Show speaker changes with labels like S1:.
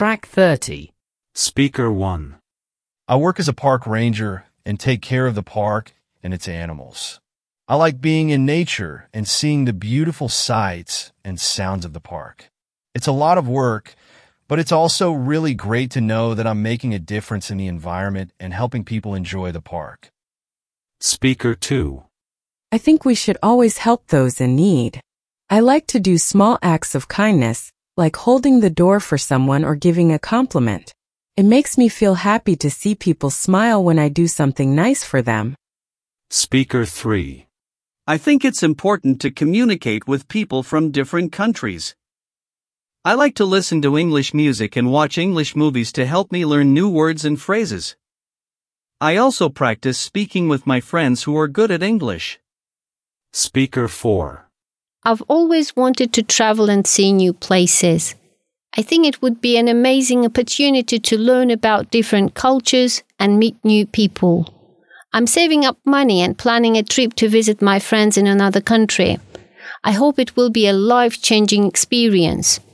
S1: Track 30.
S2: Speaker 1.
S3: I work as a park ranger and take care of the park and its animals. I like being in nature and seeing the beautiful sights and sounds of the park. It's a lot of work, but it's also really great to know that I'm making a difference in the environment and helping people enjoy the park.
S2: Speaker 2.
S4: I think we should always help those in need. I like to do small acts of kindness, like holding the door for someone or giving a compliment. It makes me feel happy to see people smile when I do something nice for them.
S2: Speaker 3.
S5: I think it's important to communicate with people from different countries. I like to listen to English music and watch English movies to help me learn new words and phrases. I also practice speaking with my friends who are good at English.
S2: Speaker 4.
S6: I've always wanted to travel and see new places. I think it would be an amazing opportunity to learn about different cultures and meet new people. I'm saving up money and planning a trip to visit my friends in another country. I hope it will be a life-changing experience.